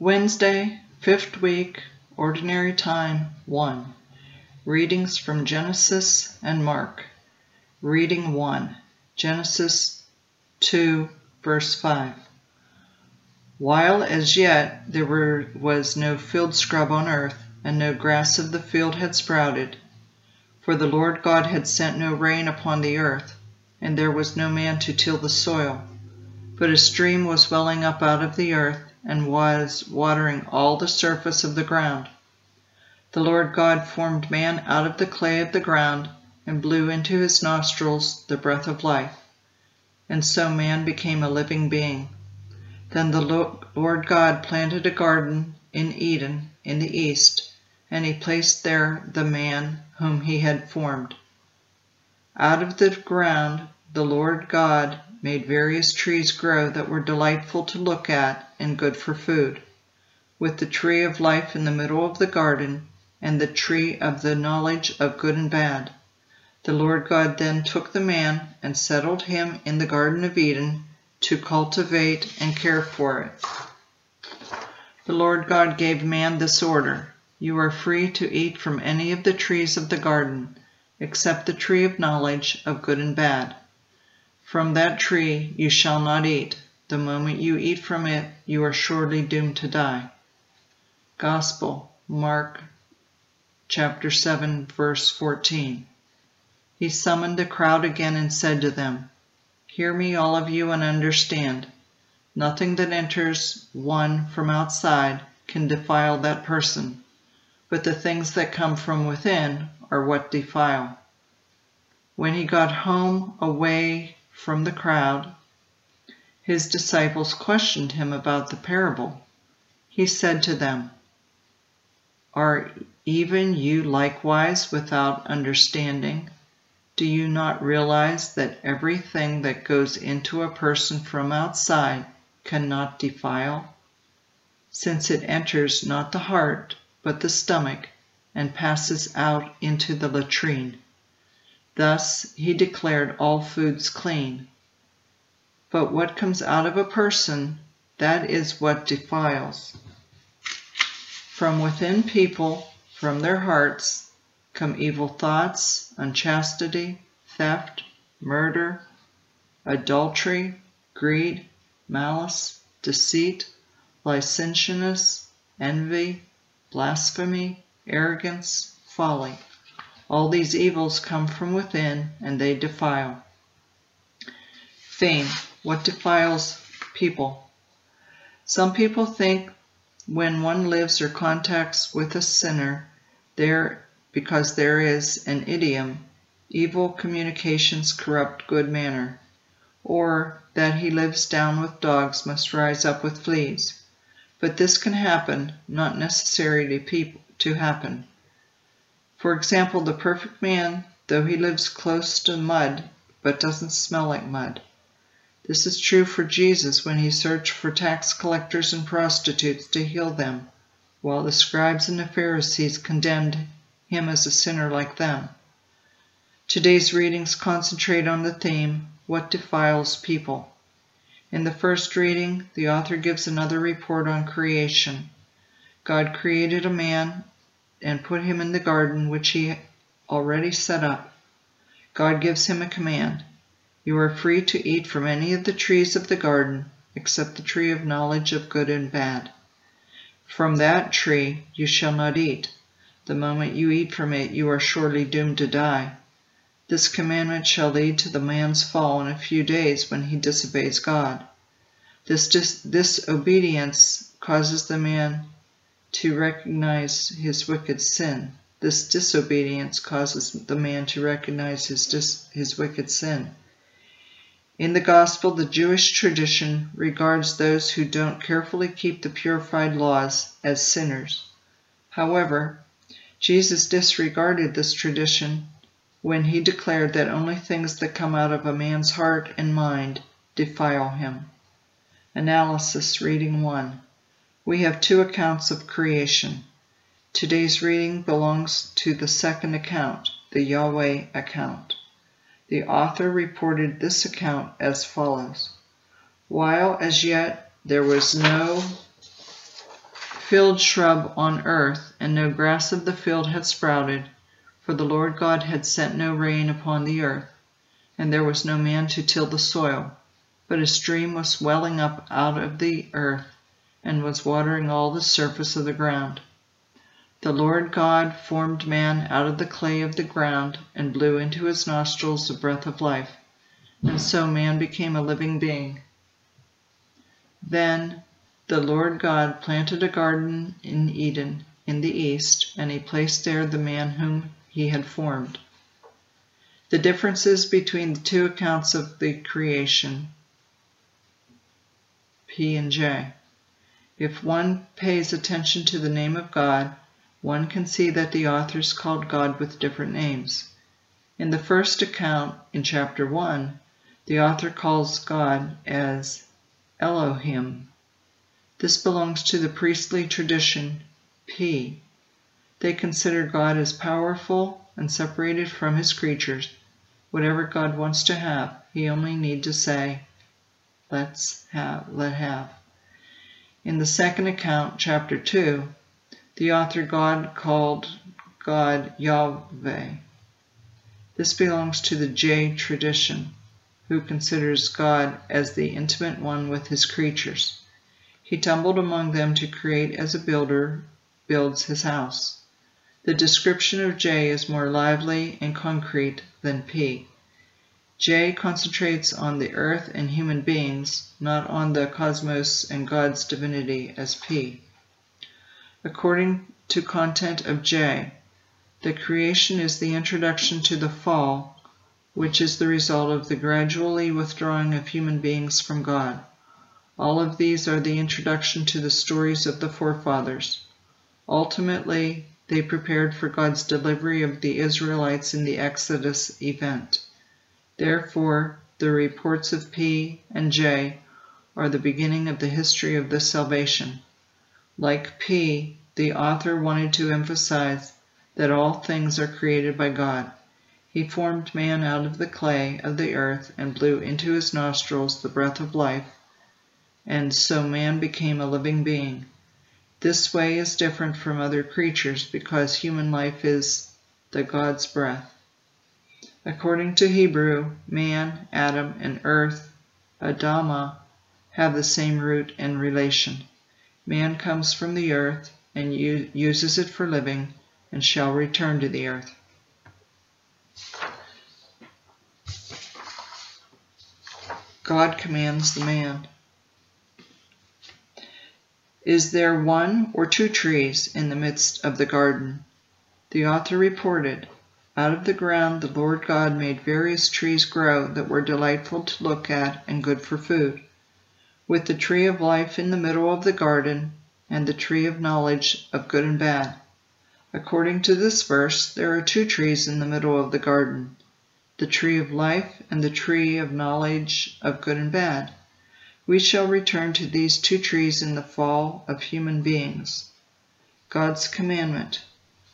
Wednesday, 5th week, Ordinary Time 1. Readings from Genesis and Mark. Reading 1. Genesis 2, verse 5. While as yet there was no field scrub on earth, and no grass of the field had sprouted, for the Lord God had sent no rain upon the earth, and there was no man to till the soil, but a stream was welling up out of the earth, and was watering all the surface of the ground. The Lord God formed man out of the clay of the ground, and blew into his nostrils the breath of life, and so man became a living being. Then the Lord God planted a garden in Eden in the east, and he placed there the man whom he had formed. Out of the ground the Lord God made various trees grow that were delightful to look at and good for food, with the tree of life in the middle of the garden, and the tree of the knowledge of good and bad. The Lord God then took the man and settled him in the Garden of Eden to cultivate and care for it. The Lord God gave man this order: "You are free to eat from any of the trees of the garden, except the tree of knowledge of good and bad. From that tree you shall not eat. The moment you eat from it, you are surely doomed to die." Gospel, Mark chapter 7, verse 14. He summoned the crowd again and said to them, "Hear me, all of you, and understand. Nothing that enters one from outside can defile that person, but the things that come from within are what defile." When he got home away from the crowd, his disciples questioned him about the parable. He said to them, "Are even you likewise without understanding? Do you not realize that everything that goes into a person from outside cannot defile, since it enters not the heart, but the stomach, and passes out into the latrine? Thus he declared all foods clean. But what comes out of a person, that is what defiles. From within people, from their hearts, come evil thoughts, unchastity, theft, murder, adultery, greed, malice, deceit, licentiousness, envy, blasphemy, arrogance, folly. All these evils come from within, and they defile." Fame. What defiles people? Some people think when one lives or contacts with a sinner, because there is an idiom, evil communications corrupt good manner, or that he lives down with dogs must rise up with fleas. But this can happen, not necessarily to happen. For example, the perfect man, though he lives close to mud, but doesn't smell like mud. This is true for Jesus when he searched for tax collectors and prostitutes to heal them, while the scribes and the Pharisees condemned him as a sinner like them. Today's readings concentrate on the theme, what defiles people. In the first reading, the author gives another report on creation. God created a man and put him in the garden which he already set up. God gives him a command: "You are free to eat from any of the trees of the garden, except the tree of knowledge of good and bad. From that tree you shall not eat. The moment you eat from it, you are surely doomed to die." This commandment shall lead to the man's fall in a few days when he disobeys God. This disobedience causes the man to recognize his wicked sin. This disobedience causes the man to recognize his wicked sin. In the Gospel, the Jewish tradition regards those who don't carefully keep the purified laws as sinners. However, Jesus disregarded this tradition when he declared that only things that come out of a man's heart and mind defile him. Analysis. Reading 1. We have two accounts of creation. Today's reading belongs to the second account, the Yahweh account. The author reported this account as follows: "While as yet there was no field shrub on earth, and no grass of the field had sprouted, for the Lord God had sent no rain upon the earth, and there was no man to till the soil. But a stream was welling up out of the earth, and was watering all the surface of the ground. The Lord God formed man out of the clay of the ground, and blew into his nostrils the breath of life, and so man became a living being. Then the Lord God planted a garden in Eden in the east, and he placed there the man whom he had formed. The differences between the two accounts of the creation, P and J. If one pays attention to the name of God, one can see that the authors called God with different names. In the first account, in chapter 1, the author calls God as Elohim. This belongs to the priestly tradition, P. They consider God as powerful and separated from his creatures. Whatever God wants to have, he only need to say, let have. In the second account, chapter 2, the author called God Yahweh. This belongs to the J tradition, who considers God as the intimate one with his creatures. He tumbled among them to create as a builder builds his house. The description of J is more lively and concrete than P. J concentrates on the earth and human beings, not on the cosmos and God's divinity as P. According to content of J, the creation is the introduction to the fall, which is the result of the gradually withdrawing of human beings from God. All of these are the introduction to the stories of the forefathers. Ultimately, they prepared for God's delivery of the Israelites in the Exodus event. Therefore, the reports of P and J are the beginning of the history of the salvation. Like P, the author wanted to emphasize that all things are created by God. He formed man out of the clay of the earth and blew into his nostrils the breath of life, and so man became a living being. This way is different from other creatures because human life is the God's breath. According to Hebrew, man, Adam, and earth, Adamah, have the same root and relation. Man comes from the earth and uses it for living and shall return to the earth. God commands the man. Is there one or two trees in the midst of the garden? The author reported, out of the ground the Lord God made various trees grow that were delightful to look at and good for food, with the tree of life in the middle of the garden and the tree of knowledge of good and bad. According to this verse, there are two trees in the middle of the garden, the tree of life and the tree of knowledge of good and bad. We shall return to these two trees in the fall of human beings. God's commandment.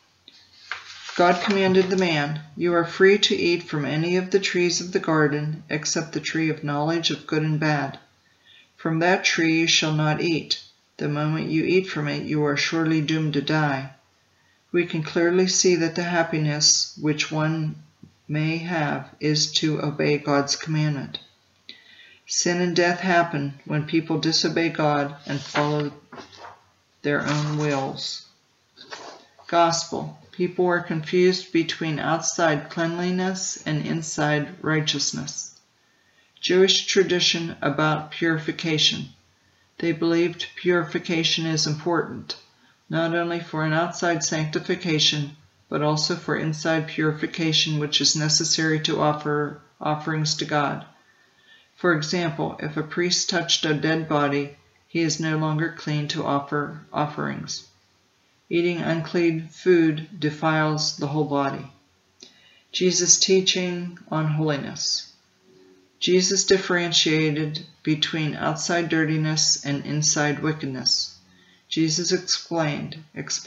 God commanded the man, "You are free to eat from any of the trees of the garden, except the tree of knowledge of good and bad. From that tree you shall not eat. The moment you eat from it, you are surely doomed to die." We can clearly see that the happiness which one may have is to obey God's commandment. Sin and death happen when people disobey God and follow their own wills. Gospel. People are confused between outside cleanliness and inside righteousness. Jewish tradition about purification. They believed purification is important, not only for an outside sanctification, but also for inside purification, which is necessary to offer offerings to God. For example, if a priest touched a dead body, he is no longer clean to offer offerings. Eating unclean food defiles the whole body. Jesus' teaching on holiness. Jesus differentiated between outside dirtiness and inside wickedness. Jesus explained,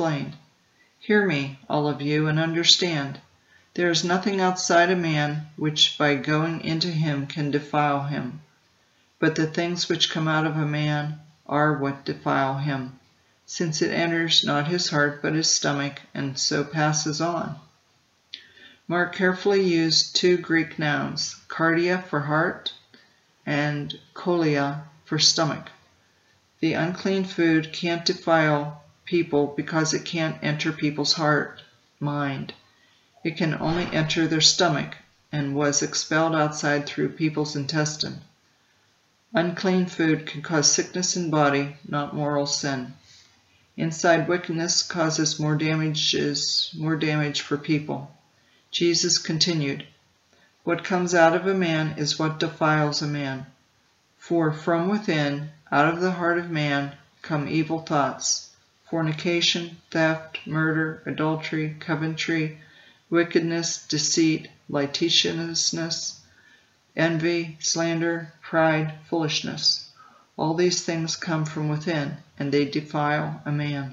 "Hear me, all of you, and understand. There is nothing outside a man which by going into him can defile him, but the things which come out of a man are what defile him. since it enters not his heart but his stomach, and so passes on. Mark carefully used two Greek nouns, cardia for heart and cholia for stomach. The unclean food can't defile people because it can't enter people's heart, mind. It can only enter their stomach, and was expelled outside through people's intestine. Unclean food can cause sickness in body, not moral sin. Inside wickedness causes more damage for people. Jesus continued, "What comes out of a man is what defiles a man. For from within, out of the heart of man, come evil thoughts, fornication, theft, murder, adultery, covetry, wickedness, deceit, licentiousness, envy, slander, pride, foolishness. All these things come from within, and they defile a man."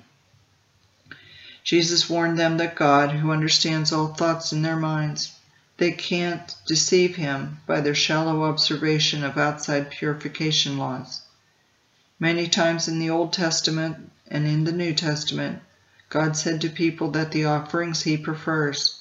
Jesus warned them that God, who understands all thoughts in their minds, they can't deceive him by their shallow observation of outside purification laws. Many times in the Old Testament and in the New Testament, God said to people that the offerings he prefers,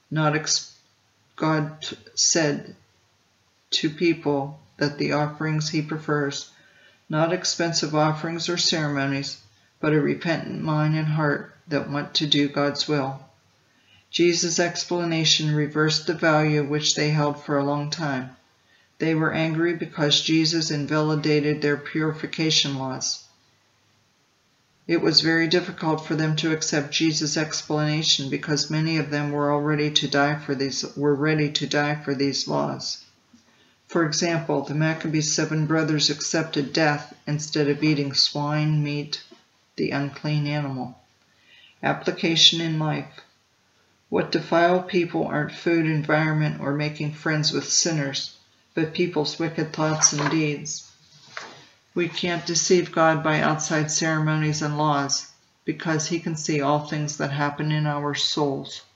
God said to people that the offerings he prefers, not expensive offerings or ceremonies, but a repentant mind and heart that want to do God's will. Jesus' explanation reversed the value which they held for a long time. They were angry because Jesus invalidated their purification laws. It was very difficult for them to accept Jesus' explanation because many of them were ready to die for these laws. For example, the Maccabees' 7 brothers accepted death instead of eating swine meat, the unclean animal. Application in life. What defile people aren't food, environment, or making friends with sinners, but people's wicked thoughts and deeds. We can't deceive God by outside ceremonies and laws, because he can see all things that happen in our souls.